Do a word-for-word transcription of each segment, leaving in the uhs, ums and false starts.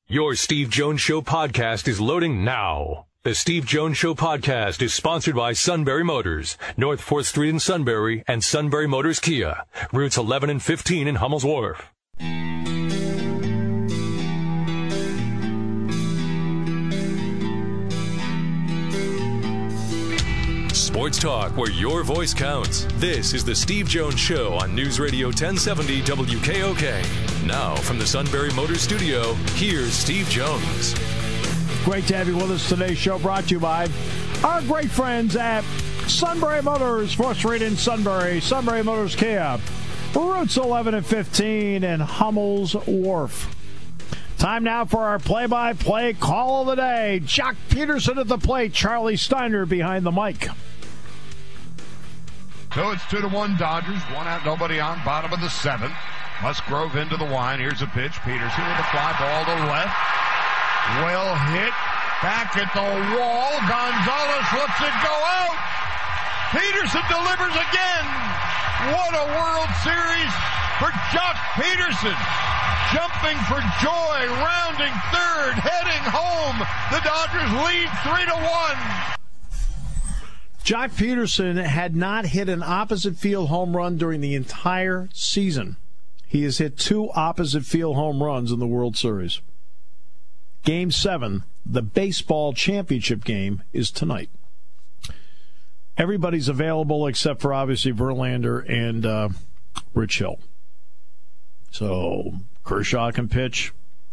Your Steve Jones Show podcast is loading now. The Steve Jones Show podcast is sponsored by Sunbury Motors, North fourth Street in Sunbury, and Sunbury Motors Kia, routes eleven and fifteen in Hummel's Wharf. Sports talk where your voice counts. This is the Steve Jones Show on News Radio ten seventy W K O K. Now from the Sunbury Motors Studio, here's Steve Jones. Great to have you with us. Today's show brought to you by our great friends at Sunbury Motors, fourth Street in Sunbury, Sunbury Motors Kia, routes eleven and fifteen, and Hummel's Wharf. Time now for our play-by-play call of the day. Jock Peterson at the plate, Charlie Steiner behind the mic. So it's two to one Dodgers, one out, nobody on, bottom of the seventh. Musgrove into the line. Here's a pitch. Peterson with a fly ball to left. Well hit. Back at the wall. Gonzalez lets it go out. Peterson delivers again. What a World Series for Jock Peterson. Jumping for joy, rounding third, heading home. The Dodgers lead three to one. Jock Peterson had not hit an opposite field home run during the entire season. He has hit two opposite field home runs in the World Series. Game seven, the baseball championship game, is tonight. Everybody's available except for obviously Verlander and uh, Rich Hill. So Kershaw can pitch.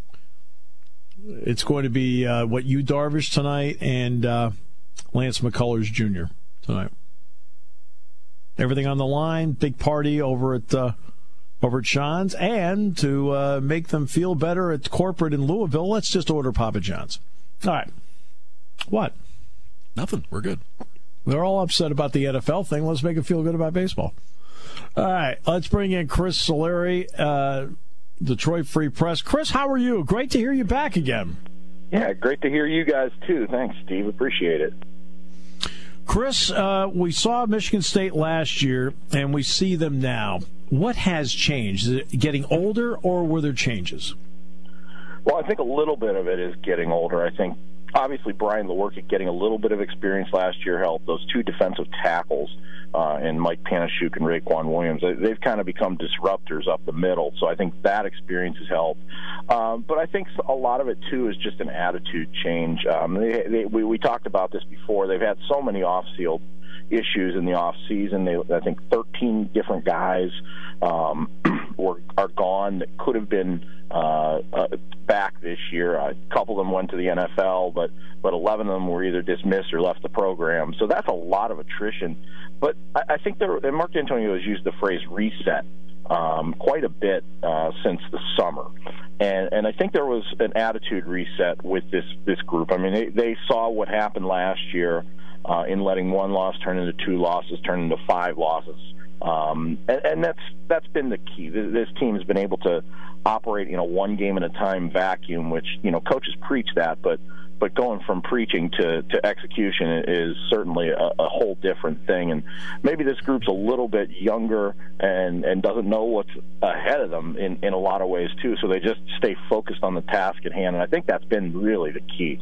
It's going to be uh, what Yu Darvish tonight and uh, Lance McCullers Junior tonight. Everything on the line. Big party over at uh, over at Sean's, and to uh, make them feel better at corporate in Louisville, let's just order Papa John's. All right. What? Nothing. We're good. They're all upset about the N F L thing. Let's make them feel good about baseball. All right. Let's bring in Chris Solari, uh, Detroit Free Press. Chris, how are you? Great to hear you back again. Yeah, great to hear you guys, too. Thanks, Steve. Appreciate it. Chris, uh, we saw Michigan State last year, and we see them now. What has changed? Is it getting older, or were there changes? Well, I think a little bit of it is getting older. I think, obviously, Brian Lewerke getting a little bit of experience last year helped. Those two defensive tackles, uh, and Mike Panashuk and Raekwon Williams, they've kind of become disruptors up the middle. So I think that experience has helped. Um, but I think a lot of it, too, is just an attitude change. Um, they, they, we, we talked about this before. They've had so many off-field issues in the off season. They, I think thirteen different guys um, were are gone that could have been uh, uh, back this year. A couple of them went to the N F L, but but eleven of them were either dismissed or left the program. So that's a lot of attrition. But I, I think there, and Mark D'Antonio has used the phrase reset um, quite a bit uh, since the summer. And and I think there was an attitude reset with this this group. I mean, they, they saw what happened last year. Uh, in letting one loss turn into two losses, turn into five losses. Um, and, and that's that's been the key. This, this team has been able to operate in a one-game-at-a-time vacuum, which, you know, coaches preach that, but but going from preaching to, to execution is certainly a, a whole different thing. And maybe this group's a little bit younger and, and doesn't know what's ahead of them in, in a lot of ways, too, so they just stay focused on the task at hand. And I think that's been really the key.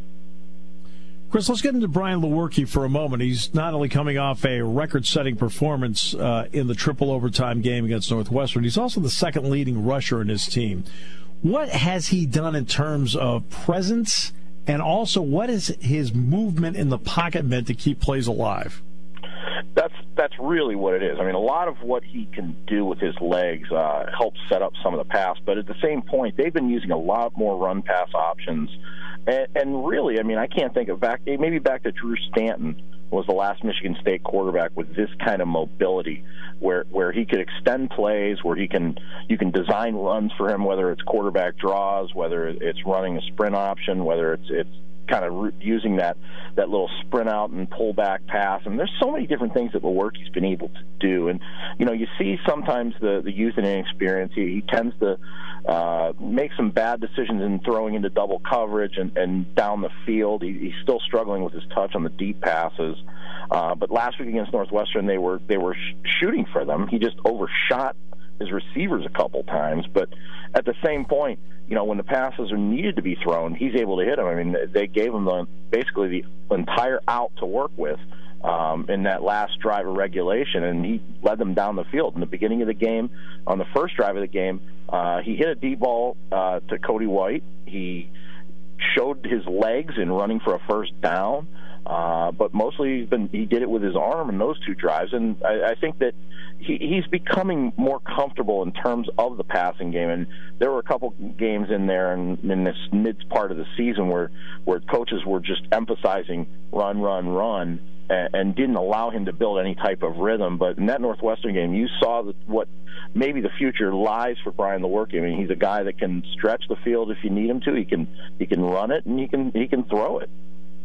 Chris, let's get into Brian Lewerke for a moment. He's not only coming off a record-setting performance uh, in the triple overtime game against Northwestern, he's also the second leading rusher in his team. What has he done in terms of presence, and also what is his movement in the pocket meant to keep plays alive? That's that's really what it is. I mean, a lot of what he can do with his legs uh, helps set up some of the pass, but at the same point, they've been using a lot more run-pass options. And, and really, I mean, I can't think of back, maybe back to Drew Stanton was the last Michigan State quarterback with this kind of mobility, where where he could extend plays, where he can you can design runs for him, whether it's quarterback draws, whether it's running a sprint option, whether it's it's kind of using that, that little sprint out and pull back pass. And there's so many different things that Lewerke's been able to do. And, you know, you see sometimes the, the youth and inexperience. He, he tends to uh, make some bad decisions in throwing into double coverage and, and down the field. He, he's still struggling with his touch on the deep passes. Uh, but last week against Northwestern, they were they were sh- shooting for them. He just overshot his receivers a couple times. But at the same point, you know, when the passes are needed to be thrown, he's able to hit them. I mean, they gave him the, basically the entire out to work with um, in that last drive of regulation, and he led them down the field. In the beginning of the game, on the first drive of the game, uh, he hit a deep ball uh, to Cody White. He showed his legs in running for a first down. Uh, but mostly he's been, he did it with his arm in those two drives, and I, I think that he, he's becoming more comfortable in terms of the passing game. And there were a couple games in there in, in this mid part of the season where, where coaches were just emphasizing run, run, run, and, and didn't allow him to build any type of rhythm. But in that Northwestern game, you saw that what maybe the future lies for Brian Lewerke. I mean, he's a guy that can stretch the field if you need him to. He can he can run it, and he can he can throw it.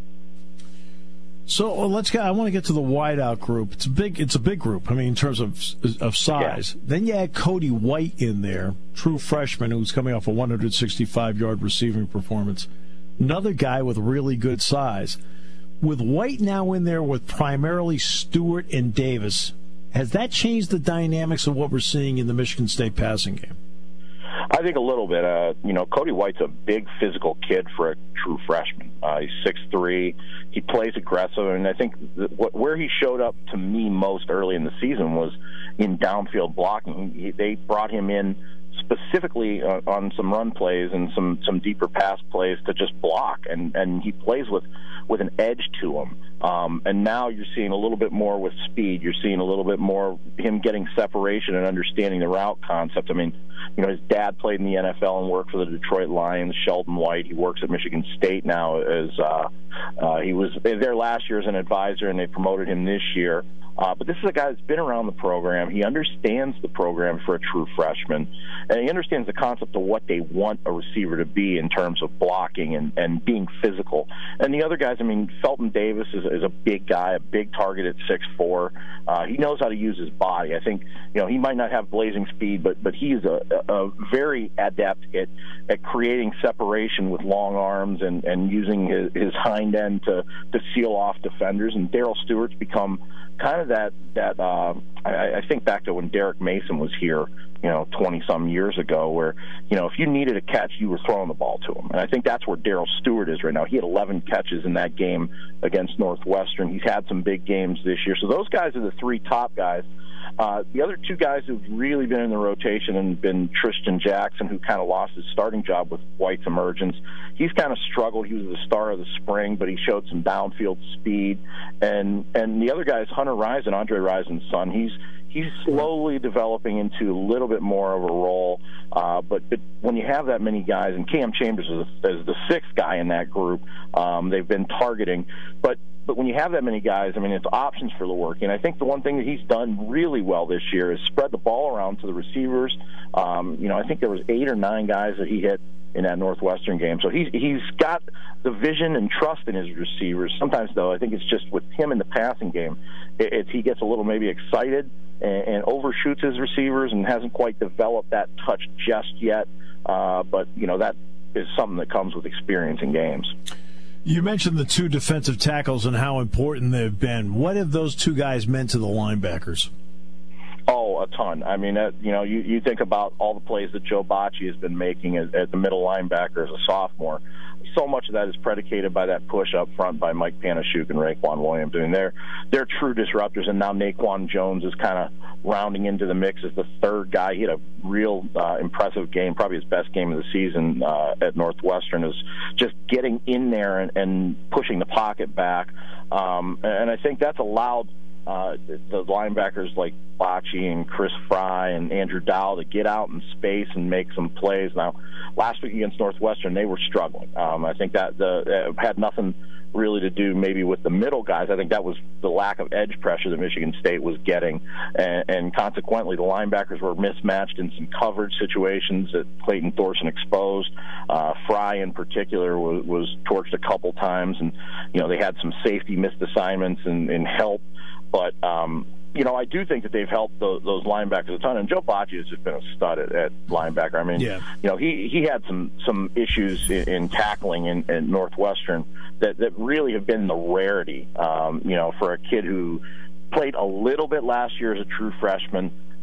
So let's get. I want to get to the wideout group. It's a big. It's a big group. I mean, in terms of of size. Yeah. Then you add Cody White in there, true freshman who's coming off a one hundred sixty-five yard receiving performance. Another guy with really good size. With White now in there with primarily Stewart and Davis, has that changed the dynamics of what we're seeing in the Michigan State passing game? I think a little bit. Uh, you know, Cody White's a big physical kid for a true freshman. Uh, he's six three. He plays aggressive, and I think th- what, where he showed up to me most early in the season was in downfield blocking. He, they brought him in specifically uh, on some run plays and some, some deeper pass plays to just block, and, and he plays with, with an edge to him. Um, and now you're seeing a little bit more with speed. You're seeing a little bit more him getting separation and understanding the route concept. I mean, you know, his dad played in the N F L and worked for the Detroit Lions, Sheldon White. He works at Michigan State now. As uh, uh, he was there last year as an advisor, and they promoted him this year. Uh, but this is a guy that's been around the program. He understands the program for a true freshman, and he understands the concept of what they want a receiver to be in terms of blocking and, and being physical. And the other guys, I mean, Felton Davis is, is a big guy, a big target at six four. Uh, he knows how to use his body. I think, you know, he might not have blazing speed, but but he is a, a very adept at, at creating separation with long arms and, and using his, his hind end to, to seal off defenders. And Darrell Stewart's become kind of that, that uh, I, I think back to when Derek Mason was here, you know, twenty-some years ago, where, you know, if you needed a catch, you were throwing the ball to him. And I think that's where Darrell Stewart is right now. He had eleven catches in that game against Northwestern. He's had some big games this year. So those guys are the three top guys. Uh, the other two guys who've really been in the rotation and been Tristan Jackson, who kind of lost his starting job with White's emergence. He's kind of struggled. He was the star of the spring, but he showed some downfield speed. And and the other guy is Hunter Rison, Andre Rison's son. He's he's slowly developing into a little bit more of a role. Uh, but, but when you have that many guys, and Cam Chambers is, is the sixth guy in that group, um, they've been targeting. But But when you have that many guys, I mean, it's options for Lewerke. And I think the one thing that he's done really well this year is spread the ball around to the receivers. Um, you know, I think there was eight or nine guys that he hit in that Northwestern game. So he's he's got the vision and trust in his receivers. Sometimes, though, I think it's just with him in the passing game, it, it's he gets a little maybe excited and, and overshoots his receivers and hasn't quite developed that touch just yet. Uh, but, you know, that is something that comes with experience in games. You mentioned the two defensive tackles and how important they've been. What have those two guys meant to the linebackers? Oh, a ton. I mean, uh, you know, you, you think about all the plays that Joe Bacci has been making as, as the middle linebacker as a sophomore. So much of that is predicated by that push up front by Mike Panasiuk and Raekwon Williams. I mean, they're, they're true disruptors, and now Naquan Jones is kind of rounding into the mix as the third guy. He had a real uh, impressive game, probably his best game of the season uh, at Northwestern, is just getting in there and, and pushing the pocket back. Um, and I think that's allowed uh, the linebackers like Bacci and Chris Fry and Andrew Dowell to get out in space and make some plays. Now, last week against Northwestern, they were struggling. Um, I think that the, it had nothing really to do maybe with the middle guys. I think that was the lack of edge pressure that Michigan State was getting, and, and consequently the linebackers were mismatched in some coverage situations that Clayton Thorson exposed. Uh, Fry in particular was, was torched a couple times, and you know they had some safety missed assignments and, and help. But, um, you know, I do think that they've helped those, those linebackers a ton. And Joe Bacci has just been a stud at, at linebacker. I mean, yeah. you know, he, he had some, some issues in, in tackling in, in Northwestern that, that really have been the rarity, um, you know, for a kid who played a little bit last year as a true freshman.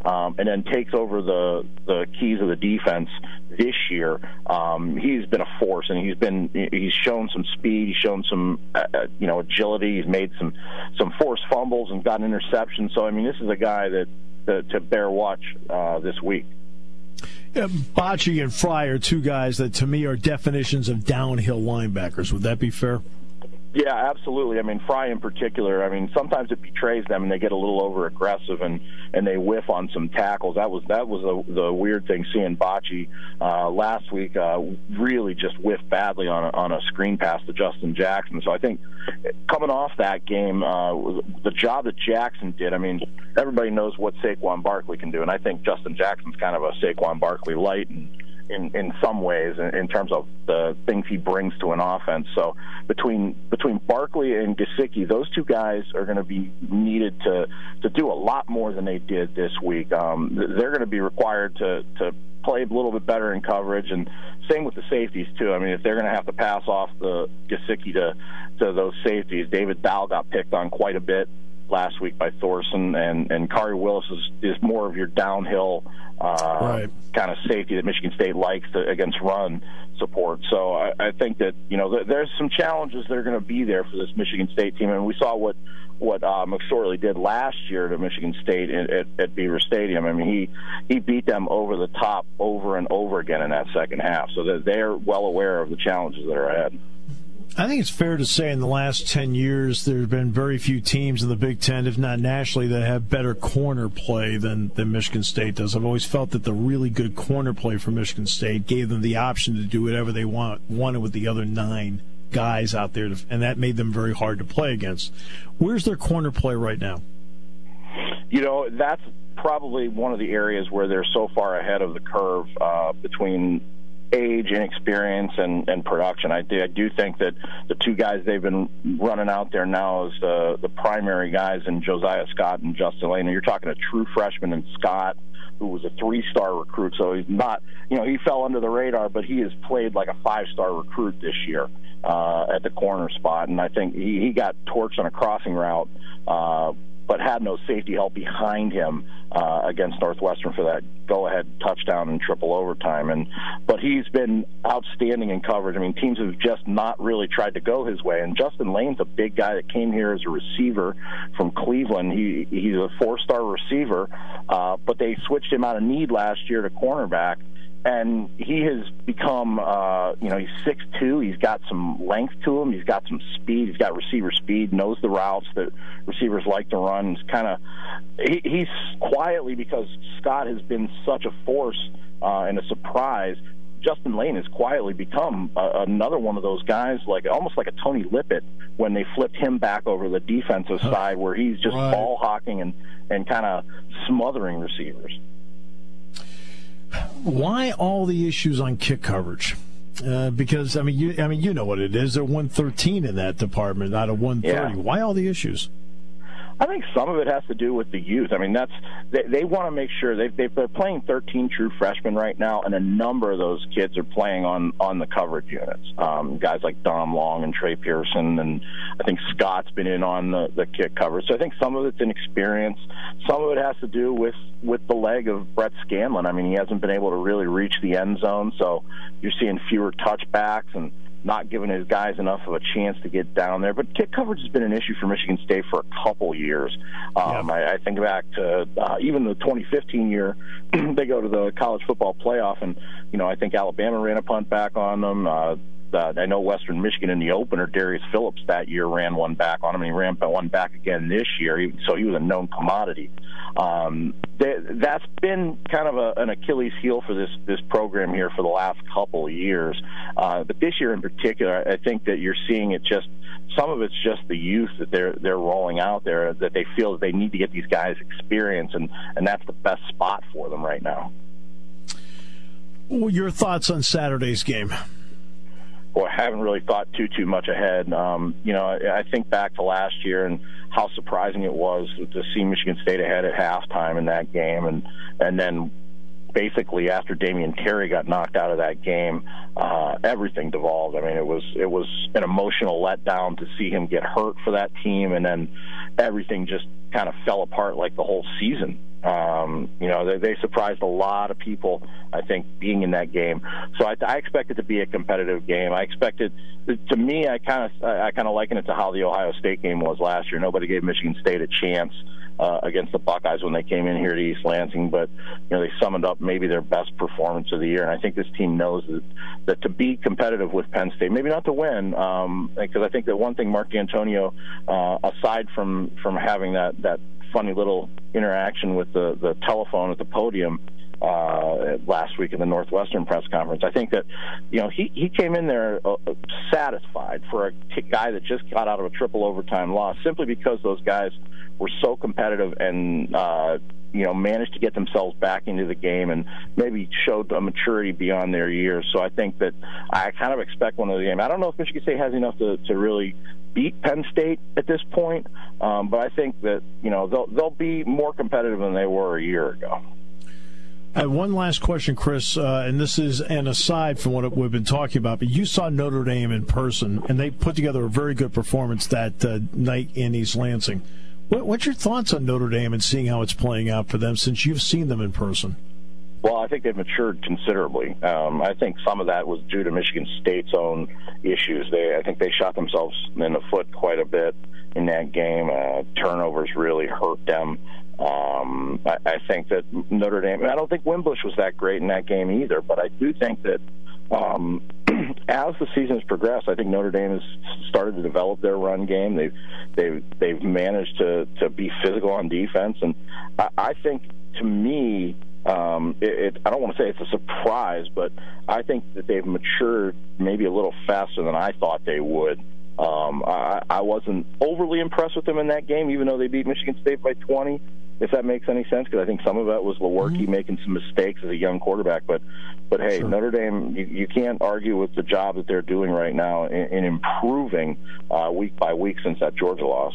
um, and then takes over the the keys of the defense this year, um, he's been a force, and he's been he's shown some speed, he's shown some uh, you know agility, he's made some some forced fumbles and got an interception. So I mean, this is a guy that, that to bear watch uh, this week. Yeah, Bocci and Fry are two guys that to me are definitions of downhill linebackers. Would that be fair? Yeah, absolutely. I mean, Fry in particular, I mean, sometimes it betrays them and they get a little over aggressive and, and they whiff on some tackles. That was that was the, the weird thing, seeing Bocci uh, last week uh, really just whiff badly on a, on a screen pass to Justin Jackson. So I think coming off that game, uh, the job that Jackson did, I mean, everybody knows what Saquon Barkley can do, and I think Justin Jackson's kind of a Saquon Barkley light, and in, in some ways in, in terms of the things he brings to an offense. So between between Barkley and Gesicki, those two guys are going to be needed to, to do a lot more than they did this week. Um, they're going to be required to, to play a little bit better in coverage, and same with the safeties too. I mean, if they're going to have to pass off the Gesicki to, to those safeties, David Dow got picked on quite a bit last week by Thorson, and, and Kari Willis is, is more of your downhill uh, right. kind of safety that Michigan State likes to, against run support. So I, I think that, you know, th- there's some challenges that are going to be there for this Michigan State team, and we saw what what uh, McSorley did last year to Michigan State at, at, at Beaver Stadium. I mean, he, he beat them over the top over and over again in that second half, so that they're well aware of the challenges that are ahead. I think it's fair to say in the last ten years there have been very few teams in the Big Ten, if not nationally, that have better corner play than, than Michigan State does. I've always felt that the really good corner play for Michigan State gave them the option to do whatever they want, wanted with the other nine guys out there, to, and that made them very hard to play against. Where's their corner play right now? You know, that's probably one of the areas where they're so far ahead of the curve uh, between age, inexperience, and, and production. I do, I do think that the two guys they've been running out there now is the, the primary guys in Josiah Scott and Justin Lane. And you're talking a true freshman in Scott, who was a three-star recruit. So he's not, you know, he fell under the radar, but he has played like a five-star recruit this year uh, at the corner spot. And I think he, he got torched on a crossing route, uh, but had no safety help behind him uh, against Northwestern for that go-ahead touchdown in triple overtime. And but he's been outstanding in coverage. I mean, teams have just not really tried to go his way. And Justin Lane's a big guy that came here as a receiver from Cleveland. He he's a four-star receiver, uh, but they switched him out of need last year to cornerback. And he has become, uh, you know, he's six two. He's got some length to him. He's got some speed. He's got receiver speed, knows the routes that receivers like to run. He's kind of, he, he's quietly, because Scott has been such a force uh, and a surprise, Justin Lane has quietly become uh, another one of those guys, like almost like a Tony Lippett when they flipped him back over the defensive huh. side, where he's just right. ball hawking and, and kind of smothering receivers. Why all the issues on kick coverage? Uh, because I mean, you, I mean, you know what it is. They're one thirteen in that department out of one thirty. Yeah. Why all the issues? I think some of it has to do with the youth. I mean, that's they, they want to make sure they they they're playing thirteen true freshmen right now, and a number of those kids are playing on on the coverage units. Um, guys like Dom Long and Trey Pearson, and I think Scott's been in on the, the kick coverage. So I think some of it's inexperience. Some of it has to do with with the leg of Brett Scanlon. I mean, he hasn't been able to really reach the end zone, so you're seeing fewer touchbacks and not giving his guys enough of a chance to get down there. But kick coverage has been an issue for Michigan State for a couple years. Um, yeah. I, I think back to uh, even the twenty fifteen year, they go to the college football playoff, and, you know, I think Alabama ran a punt back on them. Uh, Uh, I know Western Michigan in the opener, Darius Phillips that year ran one back on him, and he ran one back again this year, so he was a known commodity. Um, th- that's been kind of a, an Achilles heel for this, this program here for the last couple of years. Uh, but this year in particular, I think that you're seeing it just, some of it's just the youth that they're they're rolling out there, that they feel that they need to get these guys experience, and, and that's the best spot for them right now. Well, your thoughts on Saturday's game? Well, I haven't really thought too, too much ahead. Um, you know, I, I think back to last year and how surprising it was to see Michigan State ahead at halftime in that game. And, and then basically after Damian Terry got knocked out of that game, uh, everything devolved. I mean, it was, it was an emotional letdown to see him get hurt for that team. And then everything just kind of fell apart like the whole season Um, you know, they, they surprised a lot of people, I think, being in that game. So I, I expect it to be a competitive game. I expect it, to me, I kind of I kind of liken it to how the Ohio State game was last year. Nobody gave Michigan State a chance uh, against the Buckeyes when they came in here to East Lansing, but you know they summoned up maybe their best performance of the year. And I think this team knows that, that to be competitive with Penn State, maybe not to win, um, because I think that one thing Mark D'Antonio, uh, aside from from having that that funny little interaction with the, the telephone at the podium uh, last week in the Northwestern press conference. I think that, you know, he, he came in there uh, satisfied for a t- guy that just got out of a triple overtime loss, simply because those guys were so competitive and, uh, you know, managed to get themselves back into the game and maybe showed a maturity beyond their years. So I think that I kind of expect one of the game. I don't know if Michigan State has enough to, to really beat Penn State at this point, um, but I think that, you know, they'll they'll be more competitive than they were a year ago. I have one last question, Chris, uh, and this is an aside from what we've been talking about, but you saw Notre Dame in person, and they put together a very good performance that uh, night in East Lansing. What, what's your thoughts on Notre Dame and seeing how it's playing out for them since you've seen them in person? Well, I think they've matured considerably. Um, I think some of that was due to Michigan State's own issues. They, I think they shot themselves in the foot quite a bit in that game. Uh, turnovers really hurt them. Um, I, I think that Notre Dame, I don't think Wimbush was that great in that game either, but I do think that um, as the season has progressed, I think Notre Dame has started to develop their run game. They've they've they've managed to, to be physical on defense, and I, I think, to me, um, it, it, I don't want to say it's a surprise, but I think that they've matured maybe a little faster than I thought they would. Um, I, I wasn't overly impressed with them in that game, even though they beat Michigan State by twenty, if that makes any sense, because I think some of that was Lewerke mm-hmm. making some mistakes as a young quarterback. But, but hey, sure. Notre Dame, you, you can't argue with the job that they're doing right now in, in improving uh, week by week since that Georgia loss.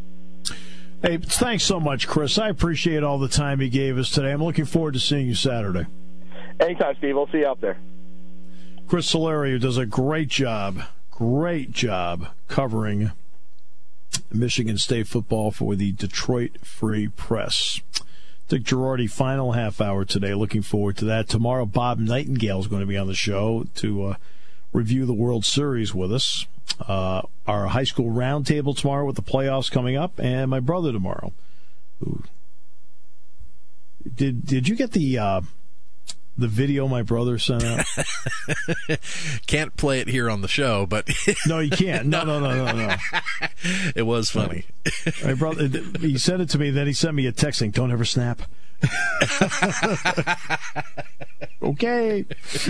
Hey, thanks so much, Chris. I appreciate all the time you gave us today. I'm looking forward to seeing you Saturday. Anytime, Steve. We'll see you out there. Chris Solari, who does a great job, great job covering Michigan State football for the Detroit Free Press. Dick Girardi, final half hour today. Looking forward to that. Tomorrow, Bob Nightingale is going to be on the show to uh, review the World Series with us. Uh, our high school roundtable tomorrow with the playoffs coming up, and my brother tomorrow. Ooh. Did did you get the uh, the video my brother sent out? Can't play it here on the show, but no, you can't. No, no, no, no, no. It was funny. My brother, he sent it to me, then he sent me a text saying, "Don't ever snap." Okay.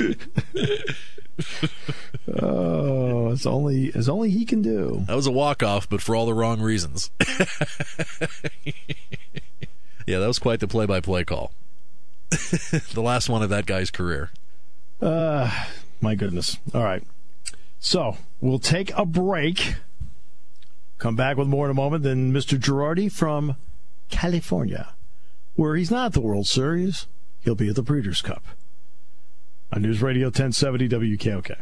Oh, it's only as only he can do. That was a walk-off, but for all the wrong reasons. Yeah, that was quite the play-by-play call. The last one of that guy's career. Uh, my goodness. All right. So, we'll take a break. Come back with more in a moment. Then Mister Girardi from California, where he's not at the World Series. He'll be at the Breeders' Cup. On News Radio ten seventy W K O K.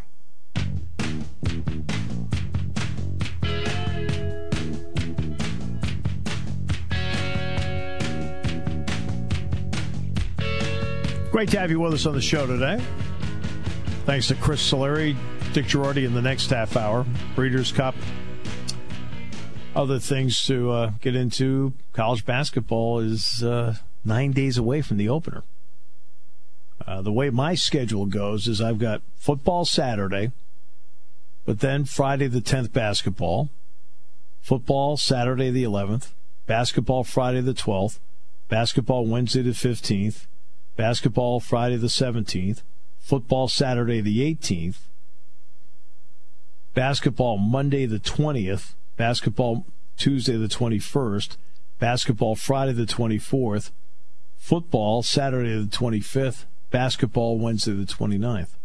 Great to have you with us on the show today. Thanks to Chris Solari, Dick Girardi in the next half hour. Breeders' Cup. Other things to uh, get into. College basketball is uh, nine days away from the opener. Uh, the way my schedule goes is I've got football Saturday, but then Friday the tenth basketball, football Saturday the eleventh, basketball Friday the twelfth, basketball Wednesday the fifteenth, basketball Friday the seventeenth, football Saturday the eighteenth, basketball Monday the twentieth, basketball Tuesday the twenty-first, basketball Friday the twenty-fourth, football Saturday the twenty-fifth, basketball Wednesday the twenty-ninth.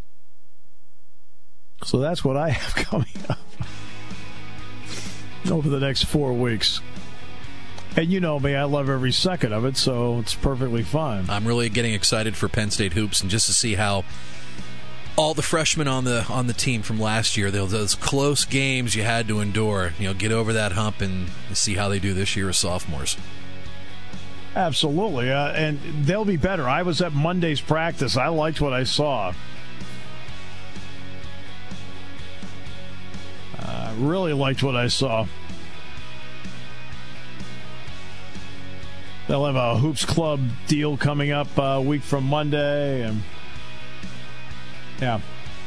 So that's what I have coming up over the next four weeks. And you know me, I love every second of it, so it's perfectly fine. I'm really getting excited for Penn State hoops and just to see how all the freshmen on the on the team from last year, those, those close games you had to endure, you know, get over that hump and see how they do this year as sophomores. Absolutely, uh, and they'll be better. I was at Monday's practice. I liked what I saw. I uh, really liked what I saw. They'll have a Hoops Club deal coming up a week from Monday, and yeah.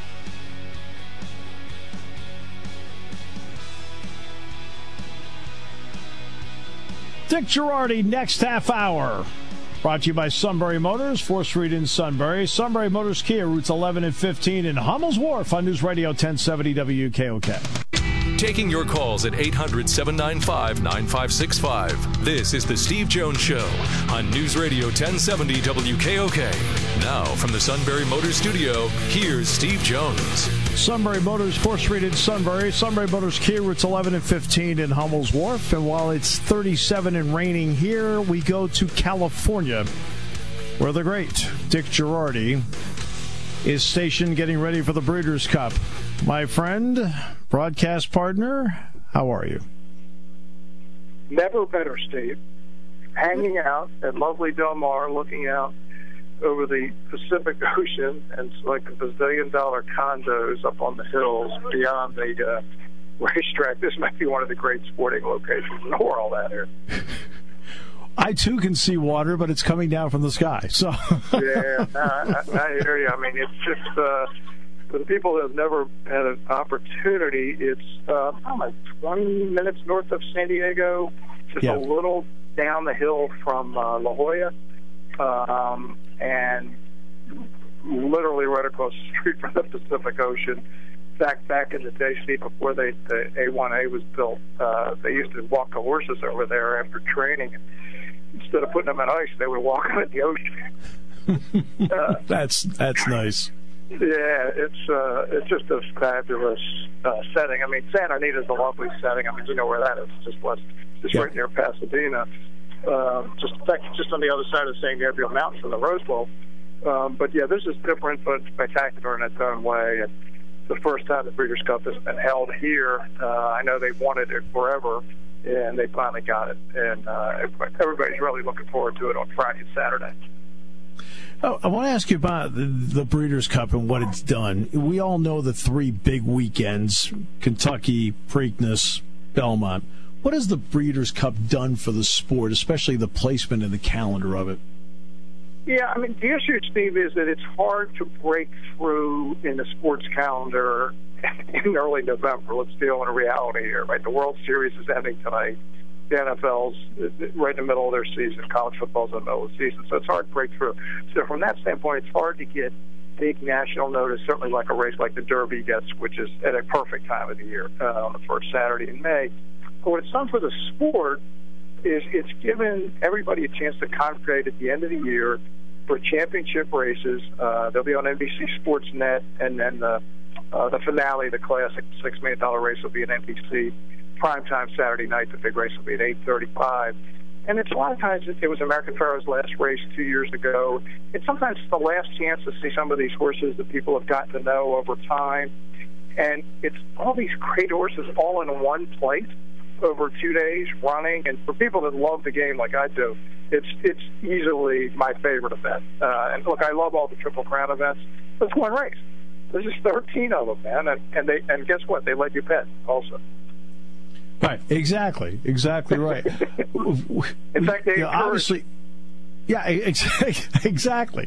Dick Girardi, next half hour. Brought to you by Sunbury Motors, fourth Street in Sunbury. Sunbury Motors Kia, routes eleven and fifteen in Hummel's Wharf on News Radio ten seventy W K O K. Taking your calls at eight hundred, seven nine five, nine five six five. This is The Steve Jones Show on News Radio ten seventy W K O K. Now, from the Sunbury Motors Studio, here's Steve Jones. Sunbury Motors, fourth Street in Sunbury. Sunbury Motors Kia, routes eleven and fifteen in Hummel's Wharf. And while it's thirty-seven and raining here, we go to California, where the great Dick Girardi is stationed getting ready for the Breeders' Cup. My friend, broadcast partner, how are you? Never better, Steve. Hanging out at lovely Del Mar, looking out over the Pacific Ocean and it's like a bazillion dollar condos up on the hills beyond the uh, racetrack. This might be one of the great sporting locations in the world out here. I, too, can see water, but it's coming down from the sky. So yeah, I, I hear you. I mean, it's just, uh, for the people that have never had an opportunity, it's uh, I don't know, twenty minutes north of San Diego, just yeah. a little down the hill from uh, La Jolla. Um, and literally right across the street from the Pacific Ocean. Back back in the day, Steve, before they, the A one A was built, uh, they used to walk the horses over there after training. Instead of putting them in ice, they would walk them in the ocean. uh, that's that's nice. Yeah, it's uh, it's just a fabulous uh, setting. I mean, Santa Anita is a lovely setting. I mean, you know where that is? Just west, just yeah. right near Pasadena. Uh, just in fact, just on the other side of the San Gabriel Mountains from the Rose Bowl. Um, but yeah, this is different, but spectacular in its own way. And the first time the Breeders' Cup has been held here, uh, I know they've wanted it forever, and they finally got it. And uh, everybody's really looking forward to it on Friday and Saturday. Oh, I want to ask you about the, the Breeders' Cup and what it's done. We all know the three big weekends: Kentucky, Preakness, Belmont. What has the Breeders' Cup done for the sport, especially the placement in the calendar of it? Yeah, I mean, the issue, Steve, is that it's hard to break through in the sports calendar in early November. Let's deal in a reality here, right? The World Series is ending tonight. The N F L's right in the middle of their season. College football's in the middle of the season, so it's hard to break through. So from that standpoint, it's hard to get big national notice, certainly like a race like the Derby gets, which is at a perfect time of the year uh, on the first Saturday in May. But what it's done for the sport is it's given everybody a chance to congregate at the end of the year for championship races. Uh, they'll be on N B C Sports Net, and then the, uh, the finale, the classic six million dollars race, will be an N B C primetime Saturday night. The big race will be at eight thirty-five. And it's a lot of times it was American Pharoah's last race two years ago. It's sometimes the last chance to see some of these horses that people have gotten to know over time. And it's all these great horses all in one place over two days running. And for people that love the game like I do, it's it's easily my favorite event. Uh, and look, I love all the Triple Crown events. But it's one race. There's just thirteen of them, man. And, and they and guess what? They let you bet also. Right, exactly, exactly right. In fact, they you know, obviously, yeah, exactly.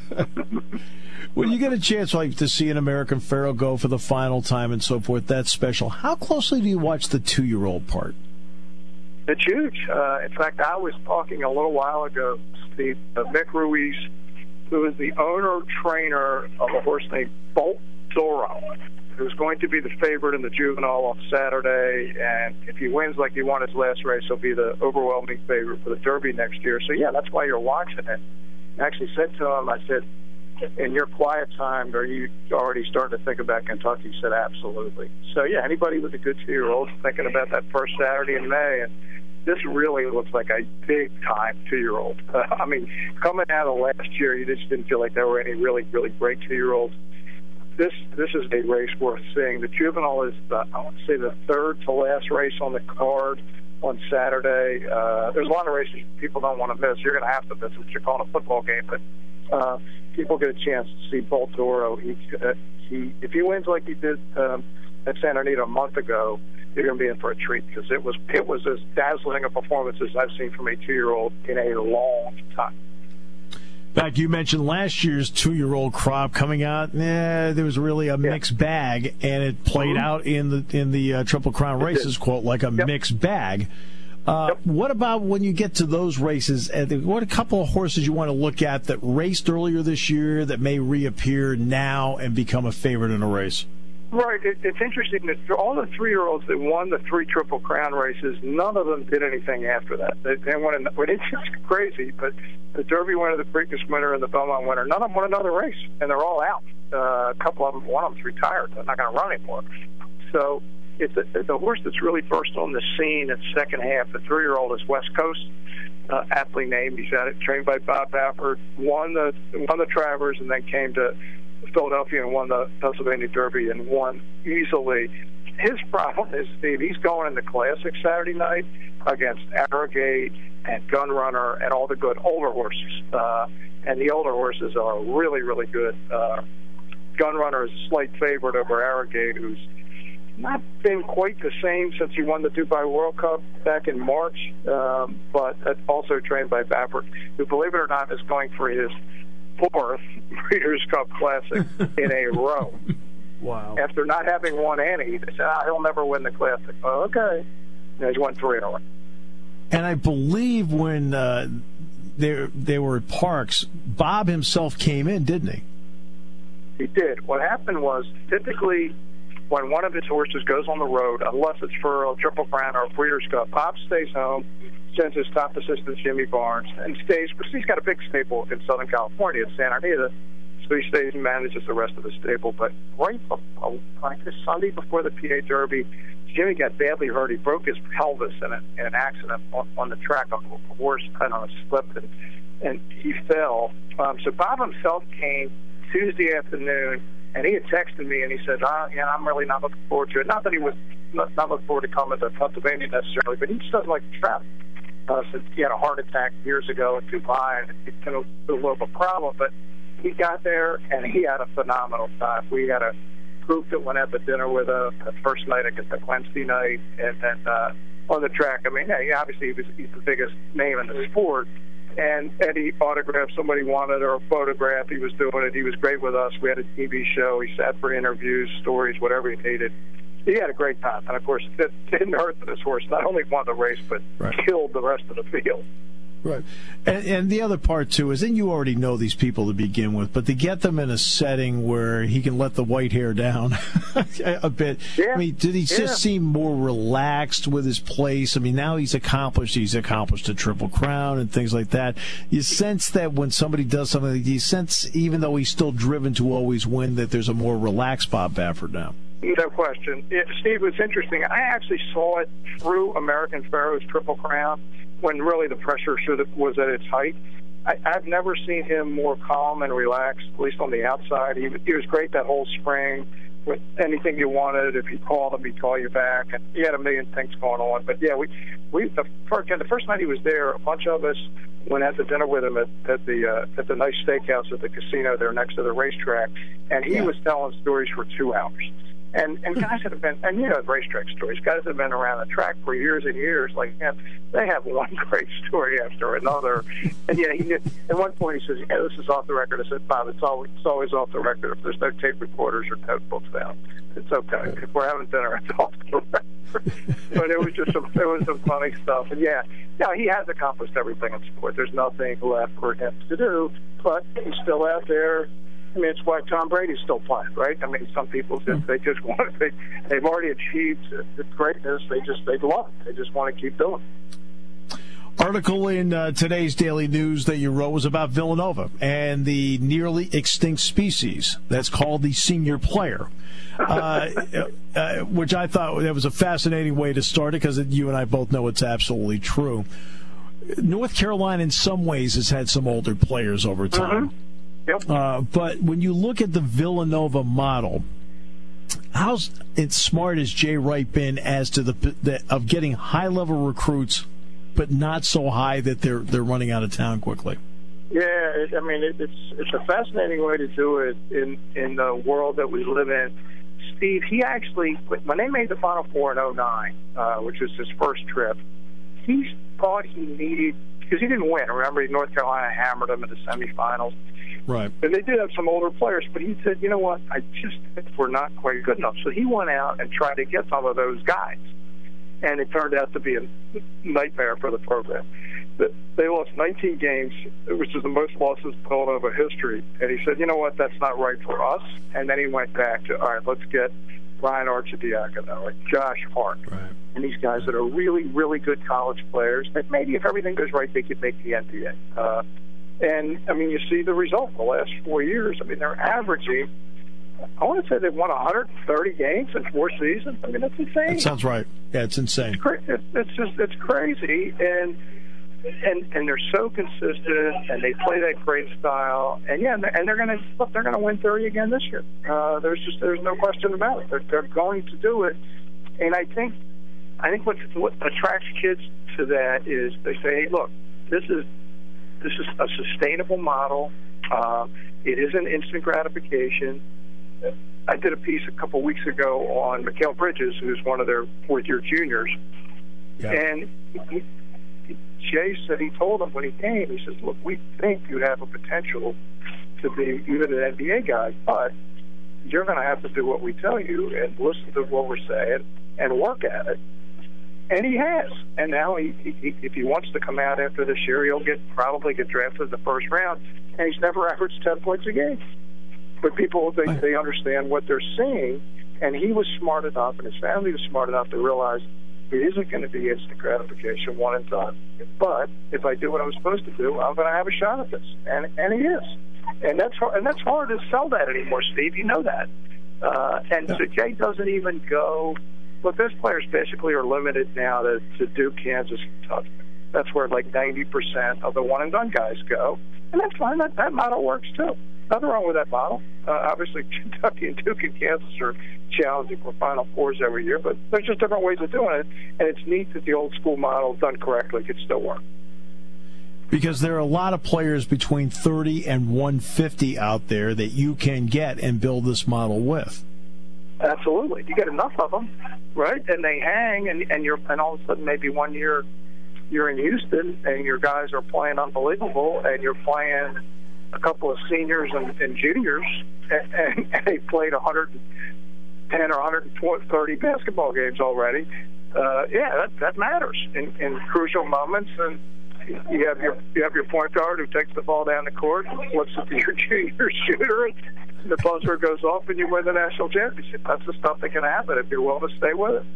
When you get a chance, like to see an American Pharoah go for the final time and so forth, that's special. How closely do you watch the two-year-old part? It's huge. Uh, in fact, I was talking a little while ago, Steve, uh, Mick Ruiz, who is the owner-trainer of a horse named Bolt Doro, who's going to be the favorite in the juvenile on Saturday, and if he wins like he won his last race, he'll be the overwhelming favorite for the Derby next year. So, yeah, that's why you're watching it. I actually said to him, I said, in your quiet time, are you already starting to think about Kentucky? He said, absolutely. So, yeah, anybody with a good two-year-old thinking about that first Saturday in May, and this really looks like a big-time two-year-old. Uh, I mean, coming out of last year, you just didn't feel like there were any really, really great two-year-olds. this this is a race worth seeing. The Juvenile is, the, I want to say, the third to last race on the card on Saturday. Uh, there's a lot of races people don't want to miss. You're going to have to miss what you're calling a football game, but uh, people get a chance to see Baltoro. He, uh, he, if he wins like he did um, at Santa Anita a month ago, you're going to be in for a treat because it was it was as dazzling a performance as I've seen from a two-year-old in a long time. In fact, you mentioned last year's two-year-old crop coming out. Eh, there was really a mixed bag, and it played mm-hmm. out in the in the uh, Triple Crown races, quote, like a yep. mixed bag. Uh, yep. What about when you get to those races? Uh, what a couple of horses you want to look at that raced earlier this year that may reappear now and become a favorite in a race? Right. It, it's interesting that all the three-year-olds that won the three Triple Crown races, none of them did anything after that. They, they won. In, well, it's just crazy, but the Derby winner, the Preakness winner, and the Belmont winner, none of them won another race, and they're all out. Uh, a couple of them, one of them's retired. They're not going to run anymore. So it's a, the horse that's really first on the scene in the second half. The three-year-old is West Coast, uh, aptly named. He's at it, trained by Bob Baffert, won the won the Travers, and then came to Philadelphia and won the Pennsylvania Derby and won easily. His problem is, Steve, he's going in the Classic Saturday night against Arrogate and Gunrunner and all the good older horses. Uh, and the older horses are really, really good. Uh, Gunrunner is a slight favorite over Arrogate, who's not been quite the same since he won the Dubai World Cup back in March, um, but also trained by Baffert, who, believe it or not, is going for his fourth Breeders' Cup Classic in a row. Wow. After not having won any, they said, ah, he'll never win the Classic. Oh, okay. And he's won three in a row. And I believe when uh, they, they were at Parks, Bob himself came in, didn't he? He did. What happened was, typically, when one of his horses goes on the road, unless it's for a Triple Crown or a Breeders' Cup, Bob stays home, sends his top assistant, Jimmy Barnes, and stays, because he's got a big stable in Southern California at Santa Anita, so he stays and manages the rest of the stable. But right before, like this Sunday before the P A Derby, Jimmy got badly hurt. He broke his pelvis in, a, in an accident on, on the track. A horse kind of slipped, and, and he fell. Um, so Bob himself came Tuesday afternoon, and he had texted me, and he said, ah, yeah, I'm really not looking forward to it. Not that he was not, not looking forward to coming to Pennsylvania necessarily, but he just doesn't like the travel. Uh, since he had a heart attack years ago in Dubai, and it kind of a little bit of a problem. But he got there, and he had a phenomenal time. We had a group that went out to dinner with him the first night, I guess the Wednesday night, and then uh, on the track. I mean, yeah, obviously he was, he's the biggest name in the sport, and Eddie autographed. Somebody wanted or a photograph. He was doing it. He was great with us. We had a T V show. He sat for interviews, stories, whatever he needed. He had a great time, and of course, it didn't hurt that his horse not only won the race, but right. killed the rest of the field. Right. And, and the other part, too, is then you already know these people to begin with, but to get them in a setting where he can let the white hair down a bit. Yeah. I mean, did he just yeah. seem more relaxed with his place? I mean, now he's accomplished. He's accomplished a Triple Crown and things like that. You sense that when somebody does something, you sense, even though he's still driven to always win, that there's a more relaxed Bob Baffert now. No question. It, Steve, it's interesting. I actually saw it through American Pharoah's Triple Crown when really the pressure should have, was at its height. I, I've never seen him more calm and relaxed, at least on the outside. He, he was great that whole spring with anything you wanted. If you called him, he'd call you back. And he had a million things going on. But, yeah, we, we the, first, the first night he was there, a bunch of us went out to dinner with him at, at the uh, at the nice steakhouse at the casino there next to the racetrack. And he yeah. was telling stories for two hours. And and guys that have been, and you know, racetrack stories, guys that have been around the track for years and years, like, man, they have one great story after another. And, yeah, he, at one point he says, yeah, this is off the record. I said, Bob, it's always, it's always off the record. If there's no tape recorders or notebooks found, it's okay. If we're having dinner, it's off the record. But it was just some, it was some funny stuff. And, yeah, yeah, he has accomplished everything in sport. There's nothing left for him to do, but he's still out there. I mean, it's why Tom Brady's still playing, right? I mean, some people just, they just want it. They, they've already achieved greatness. They just, they love it. They just want to keep doing it. Article in uh, today's Daily News that you wrote was about Villanova and the nearly extinct species that's called the senior player, uh, uh, which I thought that was a fascinating way to start it because you and I both know it's absolutely true. North Carolina, in some ways, has had some older players over time. Mm-hmm. Yep. Uh, but when you look at the Villanova model, how smart has Jay Wright been as to the, the of getting high level recruits, but not so high that they're they're running out of town quickly? Yeah, it, I mean it, it's it's a fascinating way to do it in in the world that we live in. Steve, he actually, when they made the Final Four in oh nine, uh, which was his first trip, he thought he needed, because he didn't win. Remember, North Carolina hammered him in the semifinals. Right. And they did have some older players, but he said, you know what, I just think we're not quite good enough. So he went out and tried to get some of those guys. And it turned out to be a nightmare for the program. They lost nineteen games, which is the most losses in Villanova history. And he said, you know what, that's not right for us. And then he went back to, all right, let's get Brian Arcidiacono and Josh Hart. Right. And these guys that are really, really good college players that maybe if everything goes right, they could make the N B A. Uh, and, I mean, you see the result the last four years. I mean, they're averaging, I want to say they've won one hundred thirty games in four seasons. I mean, that's insane. That sounds right. Yeah, it's insane. It's, cra- it's just, it's crazy. And, and and they're so consistent, and they play that great style, and yeah, and they're, and they're going to look. They're going to win thirty again this year. Uh, there's just there's no question about it. They're, they're going to do it, and I think I think what what attracts kids to that is they say, hey, look, this is this is a sustainable model. Uh, it isn't instant gratification. I did a piece a couple weeks ago on Mikal Bridges, who's one of their fourth year juniors, yeah. and. He, Jay said he told him when he came, he says, look, we think you have a potential to be even an N B A guy, but you're going to have to do what we tell you and listen to what we're saying and work at it. And he has. And now he, he, if he wants to come out after this year, he'll get probably get drafted in the first round, and he's never averaged ten points a game. But people, they, they understand what they're seeing, and he was smart enough, and his family was smart enough to realize it isn't going to be instant gratification, one and done. But if I do what I'm supposed to do, I'm going to have a shot at this, and and he is, and that's hard, and that's hard to sell that anymore, Steve. You know that. Uh, and so Jay doesn't even go. Look, those players basically are limited now to, to Duke, Kansas, Kentucky. That's where like ninety percent of the one and done guys go, and that's fine. That that model works too. Nothing wrong with that model. Uh, obviously, Kentucky and Duke and Kansas are challenging for Final Fours every year, but there's just different ways of doing it, and it's neat that the old school model, done correctly, could still work. Because there are a lot of players between thirty and one fifty out there that you can get and build this model with. Absolutely. You get enough of them, right? And they hang, and, and, you're, and all of a sudden maybe one year you're in Houston, and your guys are playing unbelievable, and you're playing a couple of seniors and, and juniors, and, and, and they played one hundred ten or one hundred thirty basketball games already. Uh, yeah, that, that matters in, in crucial moments. And you have your you have your point guard who takes the ball down the court, flips it to your junior shooter, and the buzzer goes off, and you win the national championship. That's the stuff that can happen if you're willing to stay with it.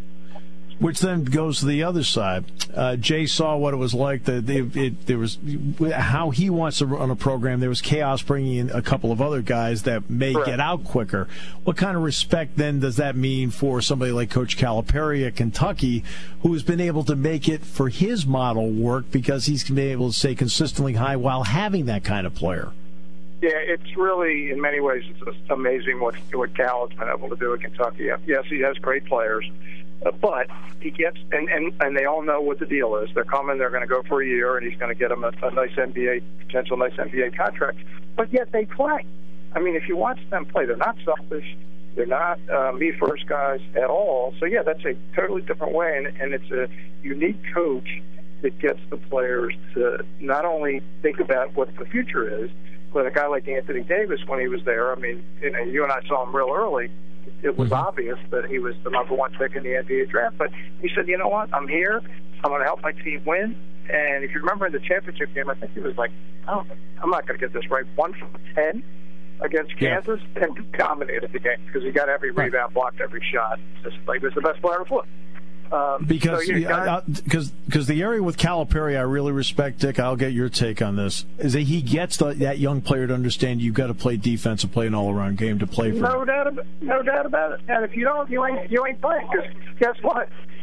Which then goes to the other side. Uh, Jay saw what it was like. That it, it, there was how he wants to run a program. There was chaos bringing in a couple of other guys that may Correct. get out quicker. What kind of respect then does that mean for somebody like Coach Calipari at Kentucky, who has been able to make it for his model work because he's been able to stay consistently high while having that kind of player? Yeah, it's really, in many ways, it's just amazing what what Cal has been able to do at Kentucky. Yes, he has great players. Uh, but he gets, and, and, and they all know what the deal is. They're coming, they're going to go for a year, and he's going to get them a, a nice N B A, potential nice N B A contract. But yet they play. I mean, if you watch them play, they're not selfish. They're not uh, me-first guys at all. So, yeah, that's a totally different way, and, and it's a unique coach that gets the players to not only think about what the future is, but a guy like Anthony Davis, when he was there, I mean, you know, you and I saw him real early, it was obvious that he was the number one pick in the N B A draft. But he said, you know what, I'm here. I'm going to help my team win. And if you remember in the championship game, I think he was like, oh, I'm not going to get this right, one from ten against Kansas, yeah. and dominated the game because he got every rebound, blocked every shot. Just like he was the best player on the floor. Um, because so because because because the area with Calipari I really respect, Dick. I'll get your take on this. Is that he gets the, that young player to understand you've got to play defense and play an all-around game to play for. No doubt, about, no doubt about it. And if you don't, you ain't you ain't playing. Because guess what?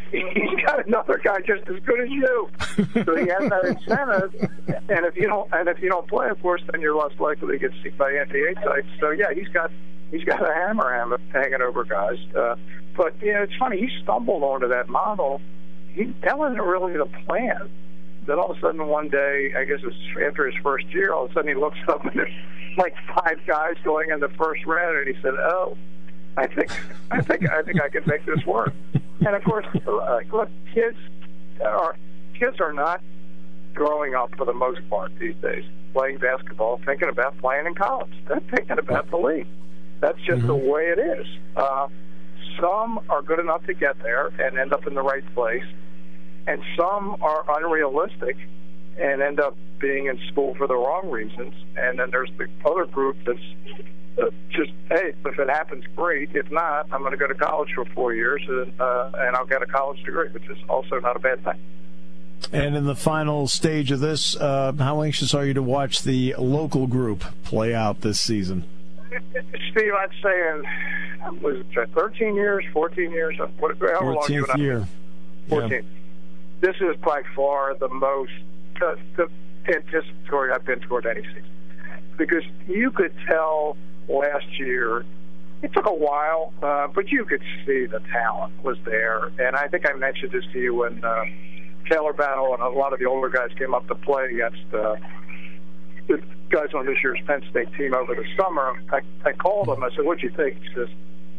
he's got another guy just as good as you. So he has that incentive, and if you don't, and if you don't play, of course, then you're less likely to get seen by N B A sites. So yeah, he's got he's got a hammer hanging over guys. Uh, but you know, it's funny. He stumbled onto that model. He, that wasn't really the plan. Then all of a sudden, one day, I guess it was after his first year, all of a sudden he looks up and there's like five guys going in the first round, and he said, "Oh, I think, I think, I think I can make this work." And of course, uh, look, kids are kids are not growing up for the most part these days playing basketball, thinking about playing in college. They're thinking about the league. That's just mm-hmm. the way it is. Uh, some are good enough to get there and end up in the right place, and some are unrealistic and end up being in school for the wrong reasons. And then there's the other group that's uh, just, hey, if it happens, great. If not, I'm going to go to college for four years and, uh, and I'll get a college degree, which is also not a bad thing. And in the final stage of this, uh, how anxious are you to watch the local group play out this season? Steve, I'd say in was it thirteen years, fourteen years, however long you and I, year, fourteen. Yeah. This is by far the most uh, the anticipatory I've been toward any season, because you could tell last year. It took a while, uh, but you could see the talent was there, and I think I mentioned this to you when uh, Taylor Battle and a lot of the older guys came up to play against uh, the guys on this year's Penn State team over the summer. I, I called him. I said, "What'd you think?" He says,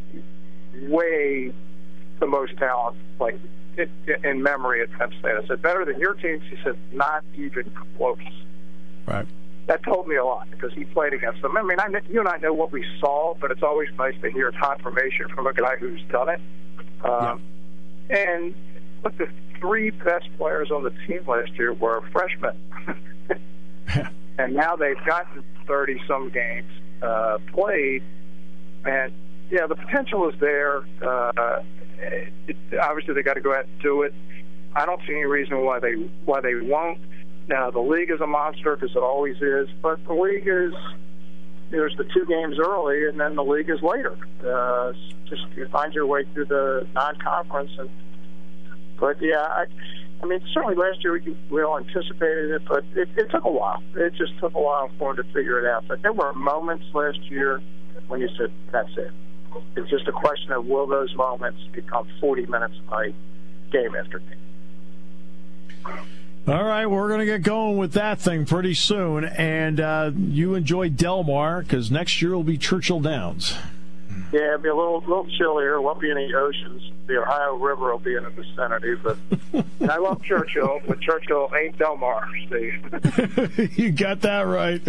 "Way the most talent, like it, in memory at Penn State." I said, "Better than your teams?" He said, "Not even close." Right. That told me a lot because he played against them. I mean, I, you and I know what we saw, but it's always nice to hear confirmation from a guy who's done it. Um, yeah. And look, the three best players on the team last year were freshmen. And now they've gotten thirty-some games uh, played. And, yeah, the potential is there. Uh, it, obviously, they got to go out and do it. I don't see any reason why they why they won't. Now, the league is a monster, because it always is. But the league is, there's the two games early, and then the league is later. Uh, just you find your way through the non-conference. And, but, yeah, I... I mean, certainly last year we, we all anticipated it, but it, it took a while. It just took a while for them to figure it out. But there were moments last year when you said, that's it. It's just a question of will those moments become forty minutes a night, game after game. All right, we're going to get going with that thing pretty soon. And uh, you enjoy Del Mar, because next year will be Churchill Downs. Yeah, it'll be a little little chillier. It won't be any oceans. The Ohio River will be in the vicinity. But and I love Churchill, but Churchill ain't Del Mar, Steve. You got that right.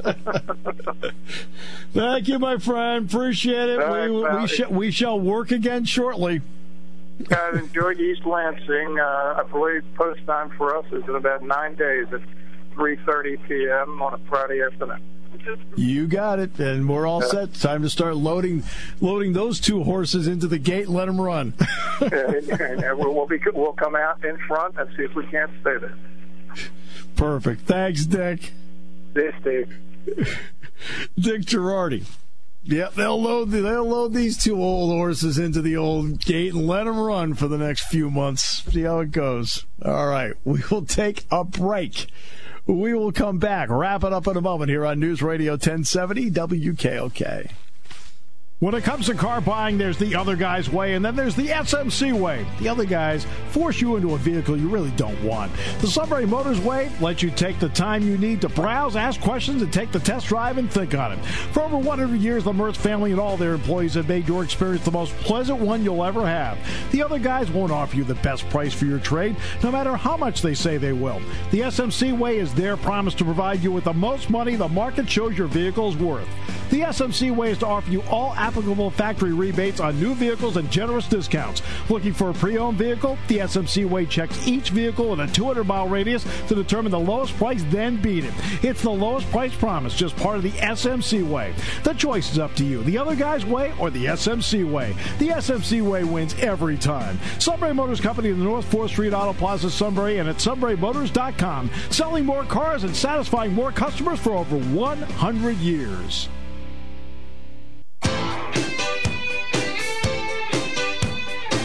Thank you, my friend. Appreciate it. Right, we we, sh- we shall work again shortly. I've enjoyed East Lansing. Uh, I believe post time for us is in about nine days at three thirty p.m. on a Friday afternoon. You got it, and we're all set. Time to start loading loading those two horses into the gate and let them run. and, and we'll, we'll, be, we'll come out in front and see if we can't stay there. Perfect. Thanks, Dick. This Dave. Dick Girardi. Yeah, they'll load the, they'll load these two old horses into the old gate and let them run for the next few months. See how it goes. All right, we will take a break. We will come back, wrap it up in a moment here on News Radio ten seventy W K O K. When it comes to car buying, there's the other guy's way, and then there's the S M C way. The other guys force you into a vehicle you really don't want. The Sunbury Motors way lets you take the time you need to browse, ask questions, and take the test drive and think on it. For over one hundred years, the Mertz family and all their employees have made your experience the most pleasant one you'll ever have. The other guys won't offer you the best price for your trade, no matter how much they say they will. The S M C way is their promise to provide you with the most money the market shows your vehicle is worth. The S M C way is to offer you all applicable factory rebates on new vehicles and generous discounts. Looking for a pre-owned vehicle? The S M C way checks each vehicle in a two hundred mile radius to determine the lowest price, then beat it. It's the lowest price promise, just part of the S M C way. The choice is up to you. The other guy's way or the S M C way. The S M C way wins every time. Sunbury Motors Company in the North fourth Street Auto Plaza, Sunbury, and at sunbury motors dot com. Selling more cars and satisfying more customers for over one hundred years.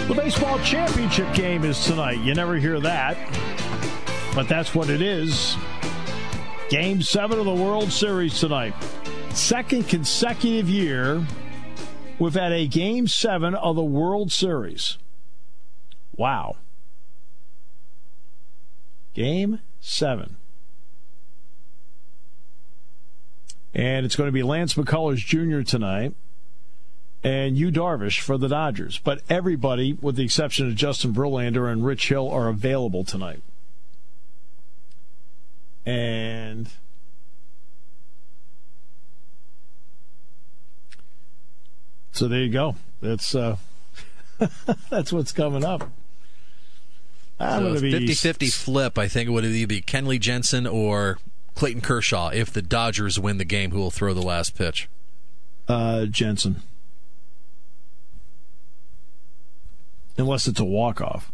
The baseball championship game is tonight. You never hear that, but that's what it is. Game seven of the World Series tonight. Second consecutive year we've had a Game seven of the World Series. Wow. Game seven. And it's going to be Lance McCullers Junior tonight and Yu Darvish for the Dodgers. But everybody, with the exception of Justin Verlander and Rich Hill, are available tonight. And so there you go. That's uh, that's what's coming up. I'm so going to be fifty-fifty flip. I think it would either be Kenley Jensen or Clayton Kershaw. If the Dodgers win the game, who will throw the last pitch? Uh, Jensen. Unless it's a walk-off.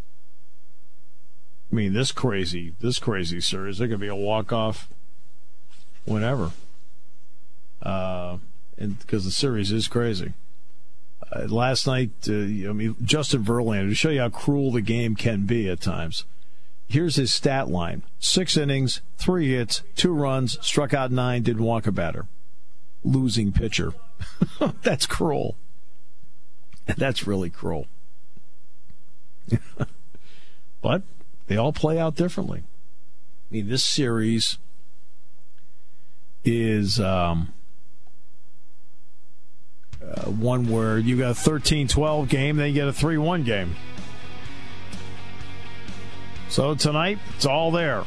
I mean, this crazy, this crazy series, there could be a walk-off whenever. Uh, and because the series is crazy. Uh, last night, uh, I mean, Justin Verlander, to show you how cruel the game can be at times. Here's his stat line. Six innings, three hits, two runs, struck out nine, didn't walk a batter. Losing pitcher. That's cruel. That's really cruel. But they all play out differently. I mean, this series is um, uh, one where you got a thirteen twelve game, then you get a three one game. So tonight, it's all there.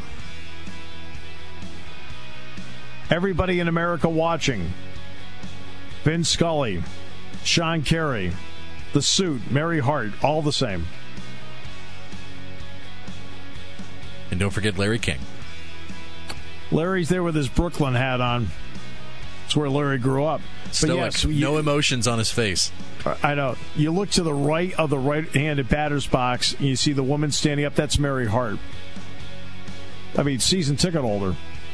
Everybody in America watching. Vin Scully, Sean Carey, The Suit, Mary Hart, all the same. And don't forget Larry King. Larry's there with his Brooklyn hat on. That's where Larry grew up. Stoic, yes, you, no emotions on his face. I know. You look to the right of the right-handed batter's box, and you see the woman standing up. That's Mary Hart. I mean, season ticket holder.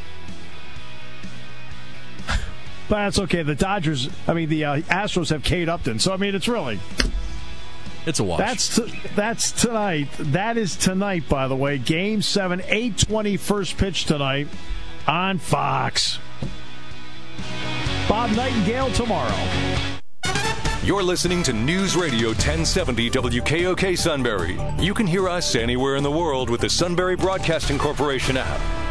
But that's okay. The Dodgers, I mean, the uh, Astros have Kate Upton. So, I mean, it's really... It's a wash. That's t- that's tonight. That is tonight, by the way. Game seven, eight twenty first pitch tonight on Fox. Bob Nightingale tomorrow. You're listening to News Radio ten seventy W K O K Sunbury. You can hear us anywhere in the world with the Sunbury Broadcasting Corporation app.